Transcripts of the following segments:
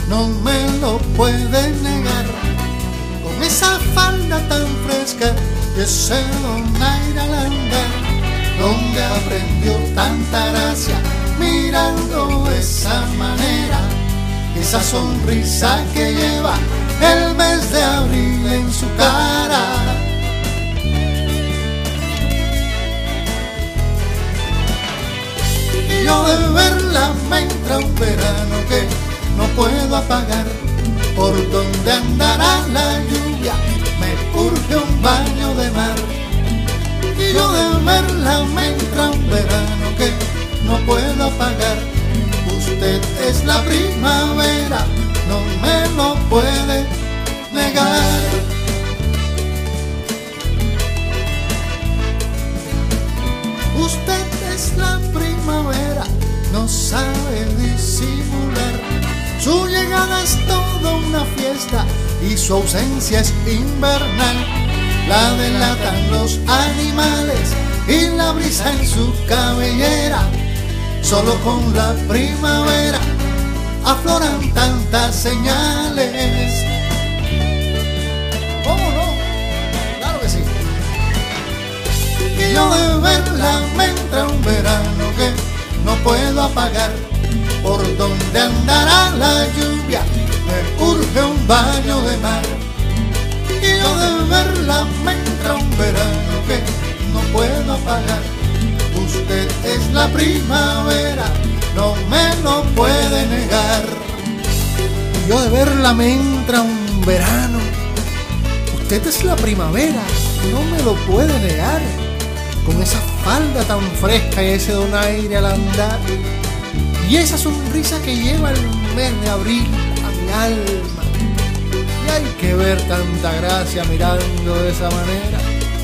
no me lo puede negar. Con esa falda tan fresca y ese donaire al andar, donde aprendió tanta gracia, mirando esa manera, esa sonrisa que lleva el mes de abril en su cara. Y yo de verla me entra un verano que no puedo apagar. Por donde andará la lluvia, me urge un baño de mar. Y yo de verla me entra un verano que no puedo apagar. Usted es la primavera, no me lo puede negar. Usted es la primavera, no sabe disimular. Su llegada es toda una fiesta y su ausencia es invernal. La delatan los animales y la brisa en su cabellera. Solo con la primavera afloran tantas señales. ¿Cómo no? Claro que sí. Y yo de verla me entra un verano que no puedo apagar. Por donde andará la lluvia, me urge un baño de mar. Y yo de verla me entra un verano que no puedo apagar. Usted es la primavera, no me lo puede negar. Y yo de verla me entra un verano. Usted es la primavera, no me lo puede negar. Con esa falda tan fresca y ese donaire al andar, y esa sonrisa que lleva el mes de abril a mi alma. Y hay que ver tanta gracia mirando de esa manera.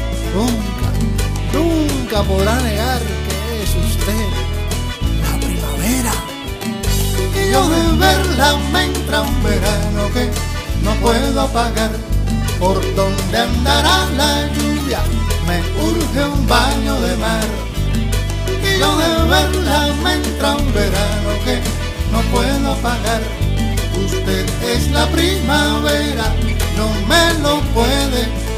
Nunca podrá negar que es usted la primavera. Y yo de verla me entra un verano que no puedo apagar. Por donde andará la lluvia, me urge un baño de mar. Y yo de verla me entra un verano que no puedo apagar. Usted es la primavera, no me lo puede